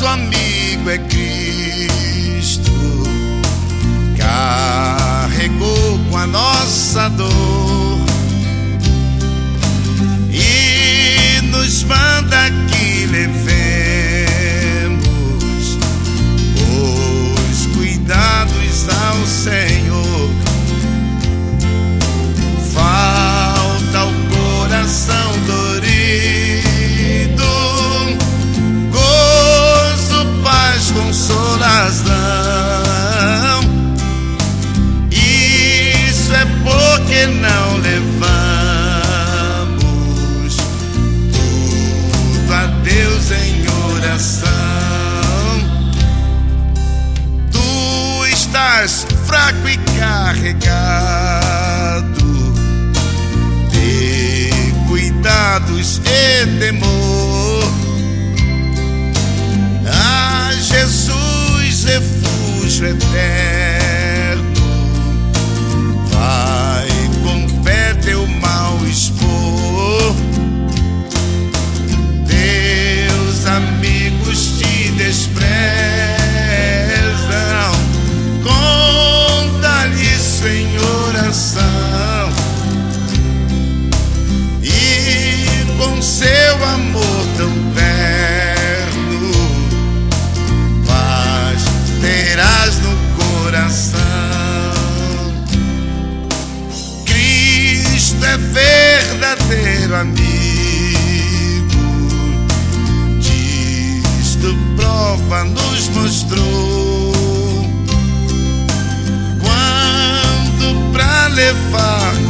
amigo é Cristo, carregou com a nossa dor e nos manda que levemos os cuidados ao Senhor. Falta o coração dorido, consolação. Isso é porque não levamos tudo a Deus em oração. Tu estás fraco e carregado de cuidados e temor. Jesus, refúgio eterno, vai com fé teu mal expor. Teus amigos te desprezam, conta-lhes em oração e com seu amor tão terno terás no coração. Cristo é verdadeiro amigo, disto prova nos mostrou, quando pra levar